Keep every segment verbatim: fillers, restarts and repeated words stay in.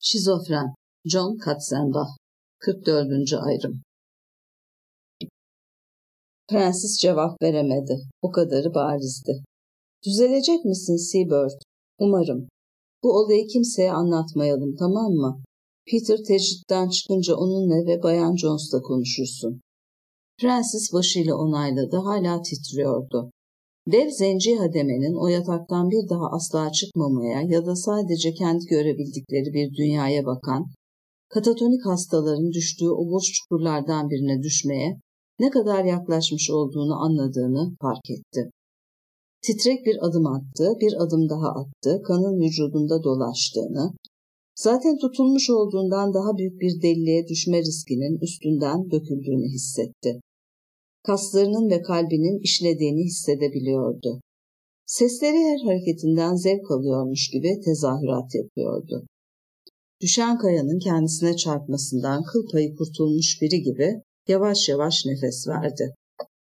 Şizofren John Katzenbach kırk dördüncü ayrım. Prenses cevap veremedi. O kadarı barizdi. Düzelecek misin Seabird? Umarım. Bu olayı kimseye anlatmayalım, tamam mı? Peter tecritten çıkınca onunla ve Bayan Jones'la konuşursun. Prenses başıyla onayladı, hala titriyordu. Dev zenci hademenin o yataktan bir daha asla çıkmamaya ya da sadece kendi görebildikleri bir dünyaya bakan, katatonik hastaların düştüğü o boş çukurlardan birine düşmeye ne kadar yaklaşmış olduğunu anladığını fark etti. Titrek bir adım attı, bir adım daha attı, kanın vücudunda dolaştığını, zaten tutulmuş olduğundan daha büyük bir deliliğe düşme riskinin üstünden döküldüğünü hissetti. Kaslarının ve kalbinin işlediğini hissedebiliyordu. Sesleri her hareketinden zevk alıyormuş gibi tezahürat yapıyordu. Düşen kayanın kendisine çarpmasından kıl payı kurtulmuş biri gibi yavaş yavaş nefes verdi.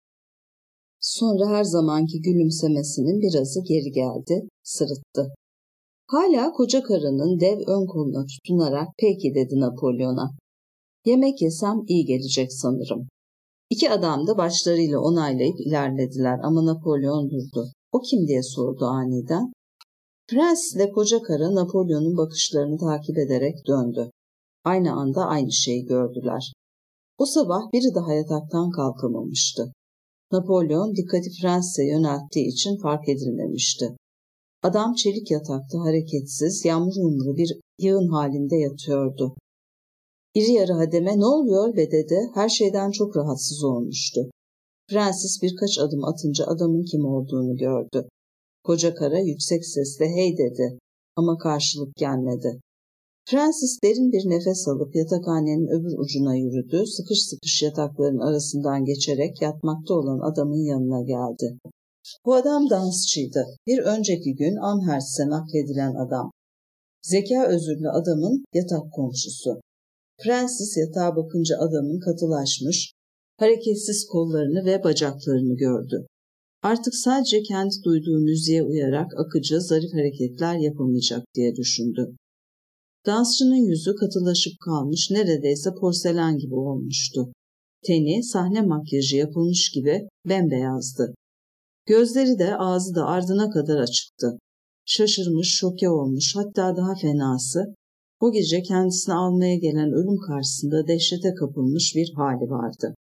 Sonra her zamanki gülümsemesinin birazı geri geldi, sırıttı. Hala koca karının dev ön koluna tutunarak peki dedi Napolyon'a. Yemek yesem iyi gelecek sanırım. İki adam da başlarıyla onaylayıp ilerlediler ama Napolyon durdu. O kim diye sordu aniden. Prens ile koca karı Napolyon'un bakışlarını takip ederek döndü. Aynı anda aynı şeyi gördüler. O sabah biri daha yataktan kalkamamıştı. Napolyon dikkati Prens'e yönelttiği için fark edilmemişti. Adam çelik yatakta hareketsiz, yağmur yumru bir yığın halinde yatıyordu. İri yarı hademe ne oluyor be dedi, her şeyden çok rahatsız olmuştu. Prenses birkaç adım atınca adamın kim olduğunu gördü. Koca kara yüksek sesle hey dedi ama karşılık gelmedi. Prenses derin bir nefes alıp yatakhanenin öbür ucuna yürüdü, sıkış sıkış yatakların arasından geçerek yatmakta olan adamın yanına geldi. Bu adam dansçıydı. Bir önceki gün Amherst'e nakledilen adam. Zeka özürlü adamın yatak komşusu. Prenses yatağa bakınca adamın katılaşmış, hareketsiz kollarını ve bacaklarını gördü. Artık sadece kendi duyduğu müziğe uyarak akıcı, zarif hareketler yapamayacak diye düşündü. Dansçının yüzü katılaşıp kalmış, neredeyse porselen gibi olmuştu. Teni, sahne makyajı yapılmış gibi bembeyazdı. Gözleri de ağzı da ardına kadar açıktı. Şaşırmış, şoke olmuş, hatta daha fenası, o gece kendisini almaya gelen ölüm karşısında dehşete kapılmış bir hali vardı.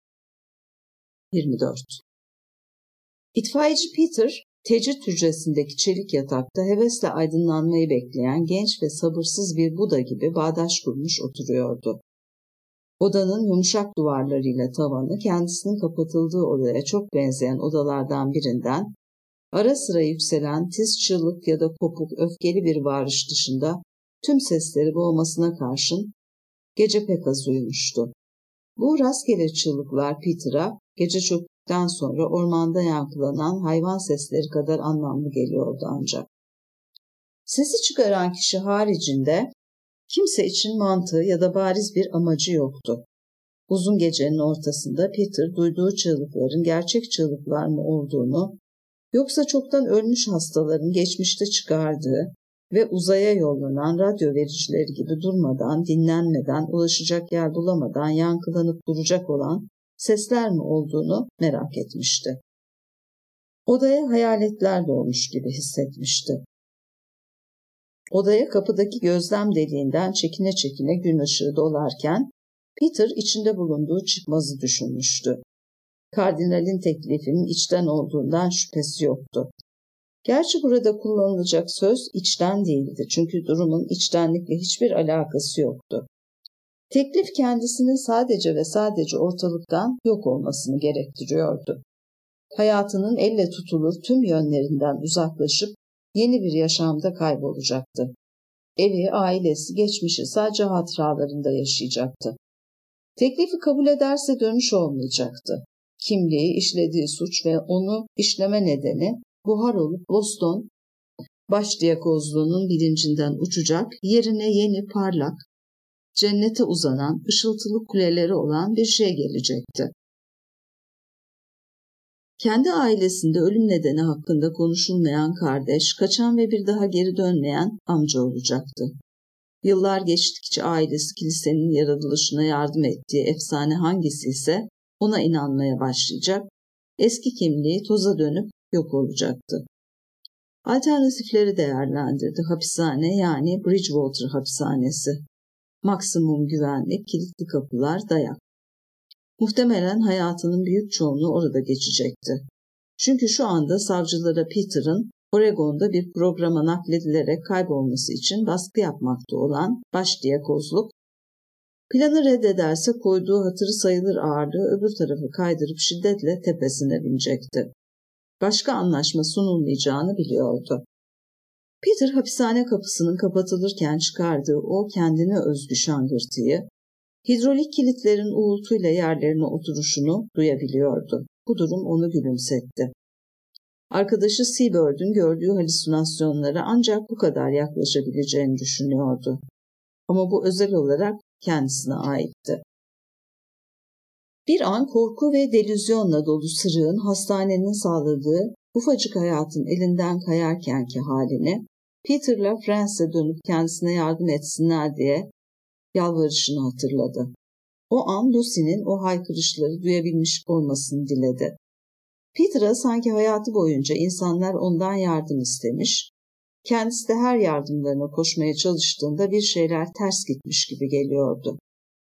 yirmi dört. İtfaiyeci Peter, tecrit hücresindeki çelik yatakta hevesle aydınlanmayı bekleyen genç ve sabırsız bir Buda gibi bağdaş kurmuş oturuyordu. Odanın yumuşak duvarlarıyla tavanı kendisinin kapatıldığı odaya çok benzeyen odalardan birinden, ara sıra yükselen tiz çığlık ya da kopuk öfkeli bir bağırış dışında tüm sesleri boğmasına karşın gece pek az uyumuştu. Bu rastgele çığlıklar Peter'a gece çöktükten sonra ormanda yankılanan hayvan sesleri kadar anlamlı geliyordu ancak. Sesi çıkaran kişi haricinde kimse için mantığı ya da bariz bir amacı yoktu. Uzun gecenin ortasında Peter duyduğu çığlıkların gerçek çığlıklar mı olduğunu, yoksa çoktan ölmüş hastaların geçmişte çıkardığı ve uzaya yollanan radyo vericileri gibi durmadan, dinlenmeden, ulaşacak yer bulamadan yankılanıp duracak olan sesler mi olduğunu merak etmişti. Odaya hayaletler dolmuş gibi hissetmişti. Odaya kapıdaki gözlem deliğinden çekine çekine gün ışığı dolarken Peter içinde bulunduğu çıkmazı düşünmüştü. Kardinalin teklifinin içten olduğundan şüphesi yoktu. Gerçi burada kullanılacak söz içten değildi çünkü durumun içtenlikle hiçbir alakası yoktu. Teklif kendisinin sadece ve sadece ortalıktan yok olmasını gerektiriyordu. Hayatının elle tutulur tüm yönlerinden uzaklaşıp yeni bir yaşamda kaybolacaktı. Evi, ailesi, geçmişi sadece hatıralarında yaşayacaktı. Teklifi kabul ederse dönüş olmayacaktı. Kimliği, işlediği suç ve onu işleme nedeni buhar olup Boston başdiyakozluğunun bilincinden uçacak, yerine yeni parlak, cennete uzanan, ışıltılı kuleleri olan bir şey gelecekti. Kendi ailesinde ölüm nedeni hakkında konuşulmayan kardeş, kaçan ve bir daha geri dönmeyen amca olacaktı. Yıllar geçtikçe ailesi kilisenin yaratılışına yardım ettiği efsane hangisi ise ona inanmaya başlayacak, eski kimliği toza dönüp yok olacaktı. Alternatifleri değerlendirdi. Hapishane yani Bridgewater hapishanesi. Maksimum güvenlik, kilitli kapılar, dayak. Muhtemelen hayatının büyük çoğunluğu orada geçecekti. Çünkü şu anda savcılara Peter'ın Oregon'da bir programa nakledilerek kaybolması için baskı yapmakta olan başdiyakozluk, planı reddederse koyduğu hatırı sayılır ağırlığı öbür tarafı kaydırıp şiddetle tepesine binecekti. Başka anlaşma sunulmayacağını biliyordu. Peter hapishane kapısının kapatılırken çıkardığı o kendine özgü şangırtıyı, hidrolik kilitlerin uğultuyla yerlerine oturuşunu duyabiliyordu. Bu durum onu gülümsetti. Arkadaşı Seabird'ün gördüğü halüsinasyonlara ancak bu kadar yaklaşabileceğini düşünüyordu. Ama bu özel olarak kendisine aitti. Bir an korku ve delüzyonla dolu sırığın hastanenin sağladığı ufacık hayatın elinden kayarkenki halini, Peter'la Francis'e dönüp kendisine yardım etsinler diye yalvarışını hatırladı. O an Lucy'nin o haykırışları duyabilmiş olmasını diledi. Peter'a sanki hayatı boyunca insanlar ondan yardım istemiş, kendisi de her yardımlarına koşmaya çalıştığında bir şeyler ters gitmiş gibi geliyordu.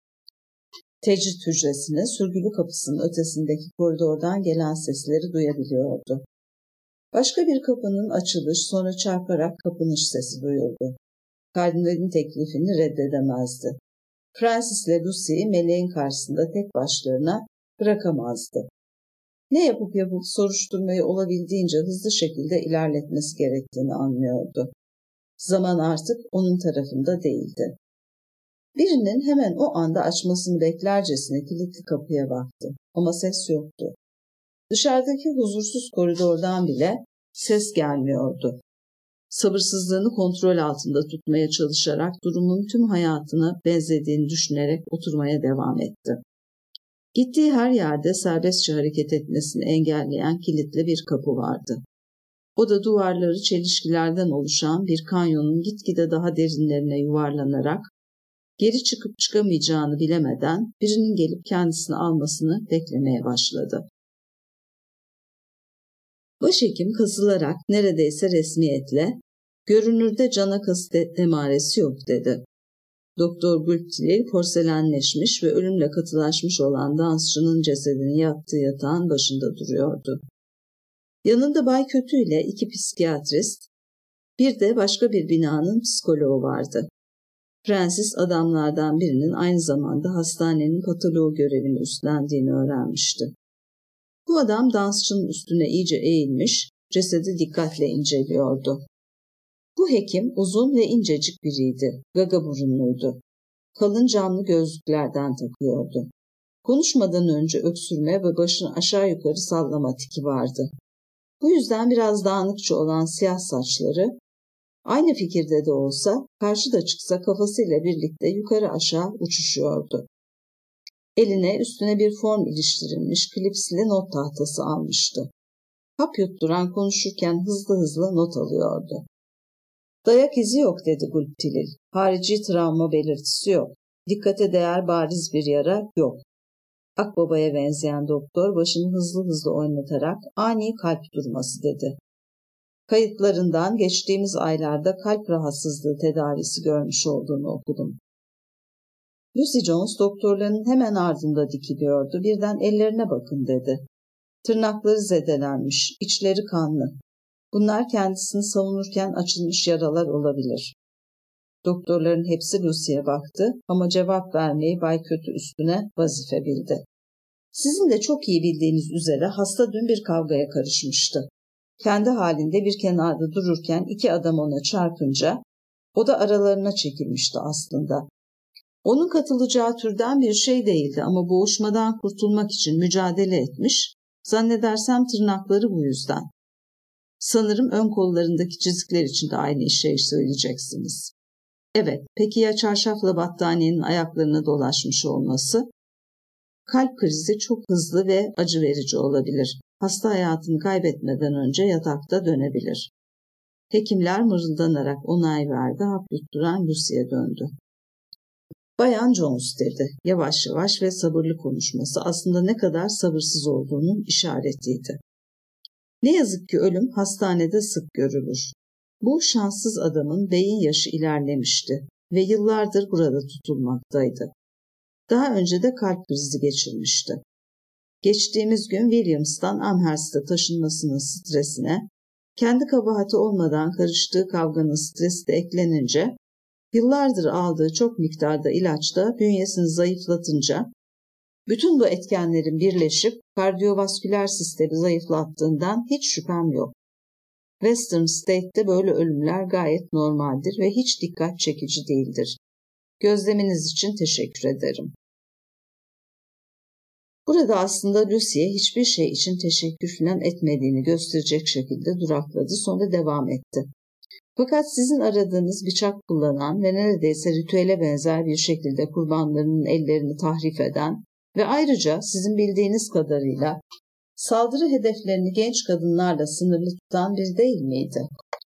Tecrit hücresine sürgülü kapısının ötesindeki koridordan gelen sesleri duyabiliyordu. Başka bir kapının açılış sonra çarparak kapanış sesi duyuldu. Kardinalin teklifini reddedemezdi. Francis ile Lucy'yi meleğin karşısında tek başlarına bırakamazdı. Ne yapıp yapıp soruşturmayı olabildiğince hızlı şekilde ilerletmesi gerektiğini anlıyordu. Zaman artık onun tarafında değildi. Birinin hemen o anda açmasını beklercesine kilitli kapıya baktı ama ses yoktu. Dışarıdaki huzursuz koridordan bile ses gelmiyordu. Sabırsızlığını kontrol altında tutmaya çalışarak durumun tüm hayatına benzediğini düşünerek oturmaya devam etti. Gittiği her yerde serbestçe hareket etmesini engelleyen kilitli bir kapı vardı. O da duvarları çelişkilerden oluşan bir kanyonun gitgide daha derinlerine yuvarlanarak geri çıkıp çıkamayacağını bilemeden birinin gelip kendisini almasını beklemeye başladı. Başhekim kasılarak neredeyse resmiyetle "Görünürde cana kasıt emaresi yok" dedi. Doktor Gülptilil porselenleşmiş ve ölümle katılaşmış olan dansçının cesedini yattığı yatağın başında duruyordu. Yanında Bay Kötü ile iki psikiyatrist, bir de başka bir binanın psikoloğu vardı. Francis adamlardan birinin aynı zamanda hastanenin patoloğu görevini üstlendiğini öğrenmişti. Bu adam dansçının üstüne iyice eğilmiş, cesedi dikkatle inceliyordu. Bu hekim uzun ve incecik biriydi, gaga burunluydu. Kalın camlı gözlüklerden takıyordu. Konuşmadan önce öksürme ve başını aşağı yukarı sallama tiki vardı. Bu yüzden biraz dağınıkça olan siyah saçları, aynı fikirde de olsa, karşıda çıksa kafasıyla birlikte yukarı aşağı uçuşuyordu. Eline üstüne bir form iliştirilmiş klipsli not tahtası almıştı. Hap yutturan konuşurken hızlı hızlı not alıyordu. "Dayak izi yok" dedi Gülptilil. "Harici travma belirtisi yok. Dikkate değer bariz bir yara yok." Akbaba'ya benzeyen doktor başını hızlı hızlı oynatarak "ani kalp durması" dedi. "Kayıtlarından geçtiğimiz aylarda kalp rahatsızlığı tedavisi görmüş olduğunu okudum." Lucy Jones doktorların hemen ardında dikiliyordu. Birden "Ellerine bakın" dedi. Tırnakları zedelenmiş, içleri kanlı. Bunlar kendisini savunurken açılmış yaralar olabilir. Doktorların hepsi Lucy'ye baktı ama cevap vermeyi Bay Kötü üstüne vazife bildi. "Sizin de çok iyi bildiğiniz üzere hasta dün bir kavgaya karışmıştı. Kendi halinde bir kenarda dururken iki adam ona çarpınca o da aralarına çekilmişti aslında. Onun katılacağı türden bir şey değildi ama boğuşmadan kurtulmak için mücadele etmiş, zannedersem tırnakları bu yüzden. Sanırım ön kollarındaki çizikler için de aynı şeyi söyleyeceksiniz." "Evet, peki ya çarşafla battaniyenin ayaklarına dolaşmış olması?" "Kalp krizi çok hızlı ve acı verici olabilir. Hasta hayatını kaybetmeden önce yatakta dönebilir." Hekimler mırıldanarak onay verdi. Hap yutturan Lucy'ye döndü. Bayan Jones dedi. Yavaş yavaş ve sabırlı konuşması aslında ne kadar sabırsız olduğunun işaretiydi. Ne yazık ki ölüm hastanede sık görülür. Bu şanssız adamın beyin yaşı ilerlemişti ve yıllardır burada tutulmaktaydı. Daha önce de kalp krizi geçirmişti. Geçtiğimiz gün Williams'tan Amherst'e taşınmasının stresine, kendi kabahati olmadan karıştığı kavganın stresi de eklenince, yıllardır aldığı çok miktarda ilaçta bünyesini zayıflatınca, bütün bu etkenlerin birleşip kardiyovasküler sistemi zayıflattığından hiç şüphem yok. Western State'te böyle ölümler gayet normaldir ve hiç dikkat çekici değildir. Gözleminiz için teşekkür ederim. Burada aslında Lucy'ye hiçbir şey için teşekkür falan etmediğini gösterecek şekilde durakladı, sonra devam etti. Fakat sizin aradığınız bıçak kullanan ve neredeyse ritüele benzer bir şekilde kurbanlarının ellerini tahrif eden ve ayrıca sizin bildiğiniz kadarıyla saldırı hedeflerini genç kadınlarla sınırlı tutan bir değil miydi?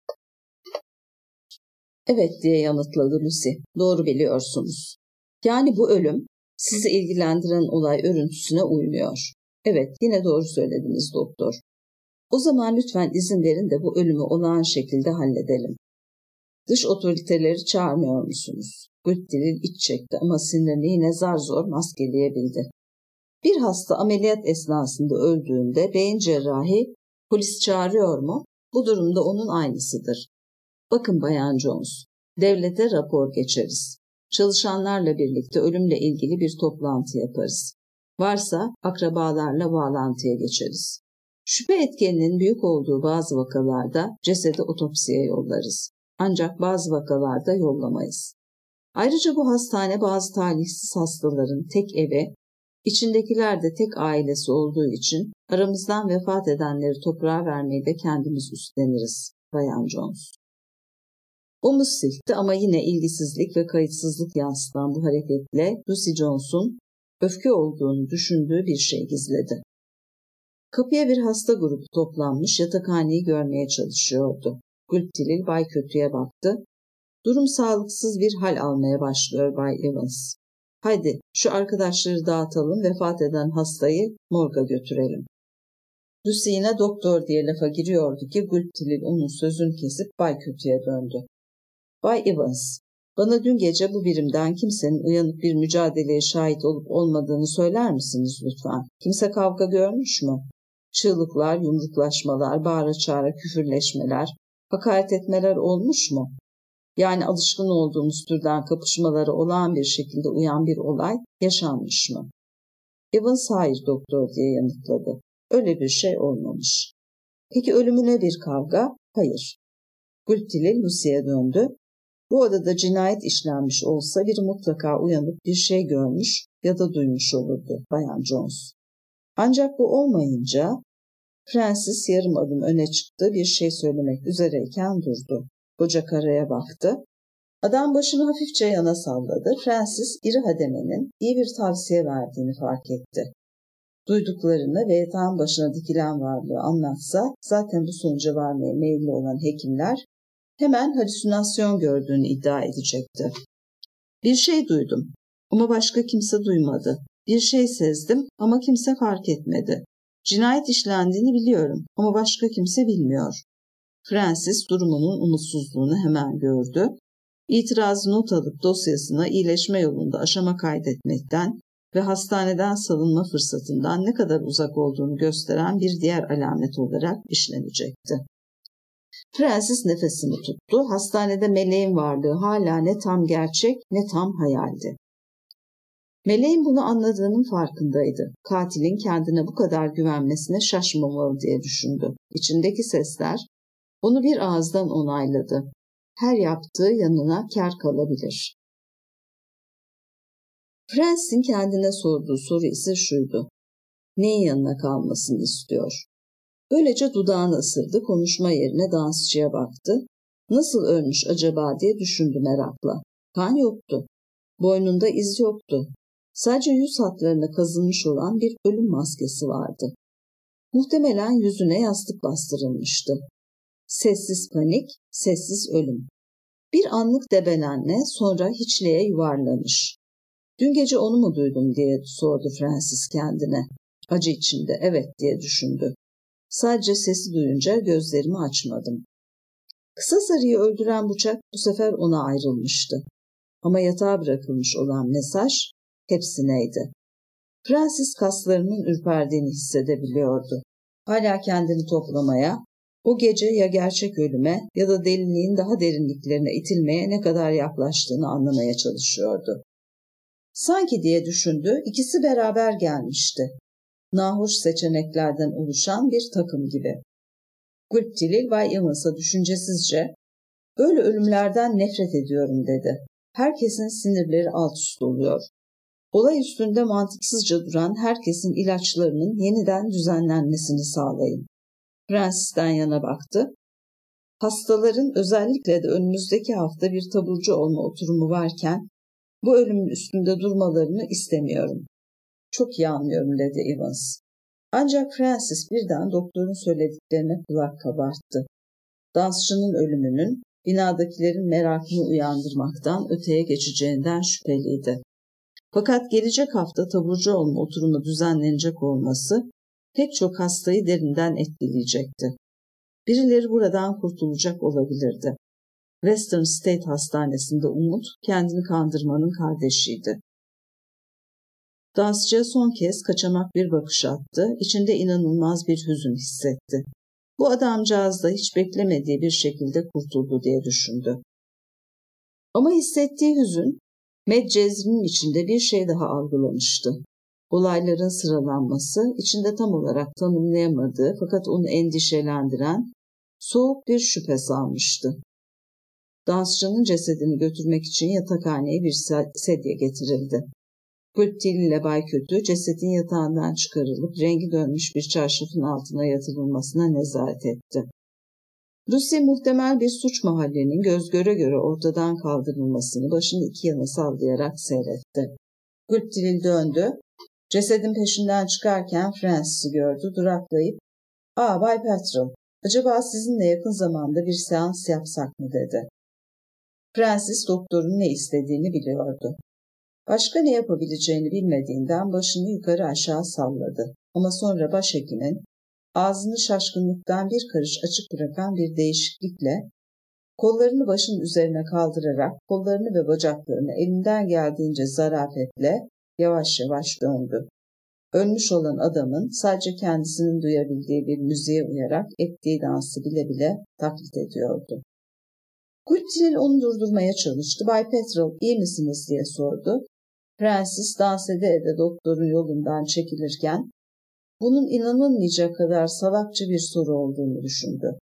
Evet diye yanıtladı Lucy. Doğru biliyorsunuz. Yani bu ölüm sizi ilgilendiren olay örüntüsüne uymuyor. Evet, yine doğru söylediniz doktor. O zaman lütfen izin verin de bu ölümü olağan şekilde halledelim. Dış otoriteleri çağırmıyor musunuz? Gültdilil iç çekti ama sinirini yine zar zor maskeleyebildi. Bir hasta ameliyat esnasında öldüğünde beyin cerrahi polis çağırıyor mu? Bu durumda onun aynısıdır. Bakın Bayan Jones, devlete rapor geçeriz. Çalışanlarla birlikte ölümle ilgili bir toplantı yaparız. Varsa akrabalarla bağlantıya geçeriz. Şüphe etkeninin büyük olduğu bazı vakalarda cesedi otopsiye yollarız. Ancak bazı vakalarda yollamayız. Ayrıca bu hastane bazı talihsiz hastaların tek evi, içindekiler de tek ailesi olduğu için aramızdan vefat edenleri toprağa vermeyi de kendimiz üstleniriz, Bayan Jones. Omuz silkti ama yine ilgisizlik ve kayıtsızlık yansıtan bu hareketle Lucy Jones'un öfke olduğunu düşündüğü bir şey gizledi. Kapıya bir hasta grubu toplanmış yatakhaneyi görmeye çalışıyordu. Gültdilil Bay Kötü'ye baktı. Durum sağlıksız bir hal almaya başlıyor Bay Evans. Haydi şu arkadaşları dağıtalım, vefat eden hastayı morga götürelim. Lucy yine doktor diye lafa giriyordu ki Gültdilil onun sözünü kesip Bay Kötü'ye döndü. Bay Evans, bana dün gece bu birimden kimsenin uyanık bir mücadeleye şahit olup olmadığını söyler misiniz lütfen? Kimse kavga görmüş mü? Çığlıklar, yumruklaşmalar, bağıra çağıra küfürleşmeler, hakaret etmeler olmuş mu? Yani alışkın olduğumuz türden kapışmalara olağan bir şekilde uyan bir olay yaşanmış mı? Evans hayır doktor diye yanıtladı. Öyle bir şey olmamış. Peki ölümüne bir kavga? Hayır. Gültdilil Lucy'ye döndü. Bu odada cinayet işlenmiş olsa biri mutlaka uyanıp bir şey görmüş ya da duymuş olurdu Bayan Jones. Ancak bu olmayınca Francis yarım adım öne çıktı, bir şey söylemek üzereyken durdu. Koca karaya baktı. Adam başını hafifçe yana salladı. Francis iri hademenin iyi bir tavsiye verdiğini fark etti. Duyduklarını ve yatağın başına dikilen varlığı anlatsa zaten bu sonuca varmaya meyilli olan hekimler hemen halüsinasyon gördüğünü iddia edecekti. Bir şey duydum ama başka kimse duymadı. Bir şey sezdim ama kimse fark etmedi. Cinayet işlendiğini biliyorum ama başka kimse bilmiyor. Francis durumunun umutsuzluğunu hemen gördü. İtirazı not alıp dosyasına iyileşme yolunda aşama kaydetmekten ve hastaneden salınma fırsatından ne kadar uzak olduğunu gösteren bir diğer alamet olarak işlenecekti. Francis nefesini tuttu. Hastanede meleğin varlığı hala ne tam gerçek ne tam hayaldi. Meleğin bunu anladığının farkındaydı. Katilin kendine bu kadar güvenmesine şaşmamalı diye düşündü. İçindeki sesler onu bir ağızdan onayladı. Her yaptığı yanına kâr kalabilir. Francis'in kendine sorduğu soru ise şuydu. Neyin yanına kalmasını istiyor? Böylece dudağını ısırdı, konuşma yerine dansçıya baktı. Nasıl ölmüş acaba diye düşündü merakla. Kan yoktu. Boynunda iz yoktu. Sadece yüz hatlarına kazınmış olan bir ölüm maskesi vardı. Muhtemelen yüzüne yastık bastırılmıştı. Sessiz panik, Sessiz ölüm. Bir anlık debelenme, sonra hiçliğe yuvarlanış. Dün gece onu mu duydum diye sordu Francis kendine. Acı içinde evet diye düşündü. Sadece sesi duyunca gözlerimi açmadım. Kısa Sarı'yı öldüren bıçak bu sefer ona ayrılmıştı. Ama yatağa bırakılmış olan mesaj hepsineydi. Francis kaslarının ürperdiğini hissedebiliyordu. Hala kendini toplamaya, o gece ya gerçek ölüme ya da deliliğin daha derinliklerine itilmeye ne kadar yaklaştığını anlamaya çalışıyordu. Sanki diye düşündü, ikisi beraber gelmişti. Nahoş seçeneklerden oluşan bir takım gibi. Gülptilil Bay Evans'a düşüncesizce, "Böyle ölümlerden nefret ediyorum," dedi. Herkesin sinirleri alt üst oluyor. Olay üstünde mantıksızca duran herkesin ilaçlarının yeniden düzenlenmesini sağlayın. Francis'ten yana baktı. Hastaların özellikle de önümüzdeki hafta bir taburcu olma oturumu varken bu ölümün üstünde durmalarını istemiyorum. Çok iyi anlıyorum dedi Evans. Ancak Francis birden doktorun söylediklerine kulak kabarttı. Dansçının ölümünün binadakilerin merakını uyandırmaktan öteye geçeceğinden şüpheliydi. Fakat gelecek hafta taburcu olma oturumu düzenlenecek olması pek çok hastayı derinden etkileyecekti. Birileri buradan kurtulacak olabilirdi. Western State Hastanesi'nde Umut kendini kandırmanın kardeşiydi. Dansçıya son kez kaçamak bir bakış attı, içinde inanılmaz bir hüzün hissetti. Bu adamcağız da hiç beklemediği bir şekilde kurtuldu diye düşündü. Ama hissettiği hüzün, Medcezir'in içinde bir şey daha algılamıştı. Olayların sıralanması, içinde tam olarak tanımlayamadığı fakat onu endişelendiren soğuk bir şüphe salmıştı. Dansçının cesedini götürmek için yatakhaneye bir sedye getirildi. Gülptilil ile Bay Kötü cesedin yatağından çıkarılıp rengi dönmüş bir çarşafın altına yatırılmasına nezaret etti. Lucy muhtemel bir suç mahallinin göz göre göre ortadan kaldırılmasını başını iki yana sallayarak seyretti. Gülptilil döndü. Cesedin peşinden çıkarken Francis'i gördü, duraklayıp ''Aa Bay Petrel, acaba sizinle yakın zamanda bir seans yapsak mı?'' dedi. Francis doktorun ne istediğini biliyordu. Başka ne yapabileceğini bilmediğinden başını yukarı aşağı salladı. Ama sonra başhekimin ağzını şaşkınlıktan bir karış açık bırakan bir değişiklikle kollarını başın üzerine kaldırarak kollarını ve bacaklarını elinden geldiğince zarafetle yavaş yavaş döndü. Ölmüş olan adamın sadece kendisinin duyabildiği bir müziğe uyarak ettiği dansı bile bile taklit ediyordu. Gülptilil onu durdurmaya çalıştı. ''Bay Petrel, iyi misiniz?'' diye sordu. Francis dans ede ede doktorun yolundan çekilirken bunun inanılmayacak kadar salakça bir soru olduğunu düşündü.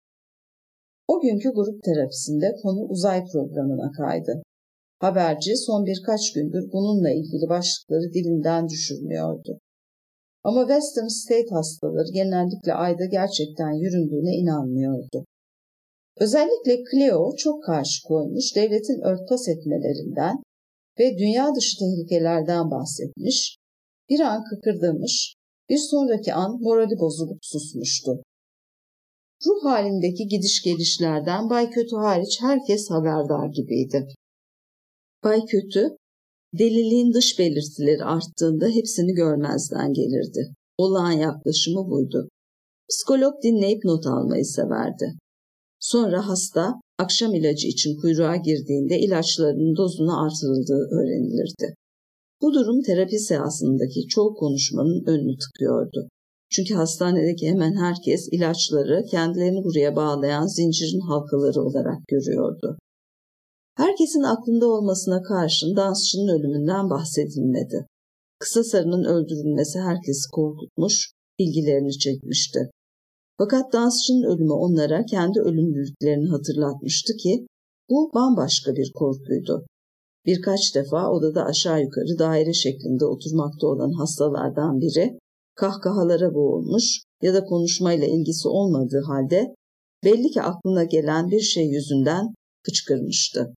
O günkü grup terapisinde konu uzay programına kaydı. Haberci son birkaç gündür bununla ilgili başlıkları dilinden düşürmüyordu. Ama Western State hastaları genellikle ayda gerçekten yüründüğüne inanmıyordu. Özellikle Cleo çok karşı koymuş, devletin örtbas etmelerinden ve dünya dışı tehlikelerden bahsetmiş, bir an kıkırdamış, bir sonraki an morali bozulup susmuştu. Ruh halindeki gidiş gelişlerden Bay Kötü hariç herkes haberdar gibiydi. Bay Kötü, deliliğin dış belirtileri arttığında hepsini görmezden gelirdi. Olağan yaklaşımı buydu. Psikolog dinleyip not almayı severdi. Sonra hasta, akşam ilacı için kuyruğa girdiğinde ilaçlarının dozunu artırıldığı öğrenilirdi. Bu durum terapi seansındaki çoğu konuşmanın önünü tıkıyordu. Çünkü hastanedeki hemen herkes ilaçları kendilerini buraya bağlayan zincirin halkaları olarak görüyordu. Herkesin aklında olmasına karşın dansçının ölümünden bahsedilmedi. Kısa Sarı'nın öldürülmesi herkesi korkutmuş, ilgilerini çekmişti. Fakat dansçının ölümü onlara kendi ölümlülüklerini hatırlatmıştı ki bu bambaşka bir korkuydu. Birkaç defa odada aşağı yukarı daire şeklinde oturmakta olan hastalardan biri kahkahalara boğulmuş ya da konuşmayla ilgisi olmadığı halde belli ki aklına gelen bir şey yüzünden hıçkırmıştı.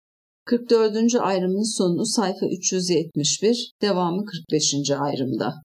kırk dördüncü ayrımın sonu sayfa üç yüz yetmiş bir, devamı kırk beşinci ayrımda.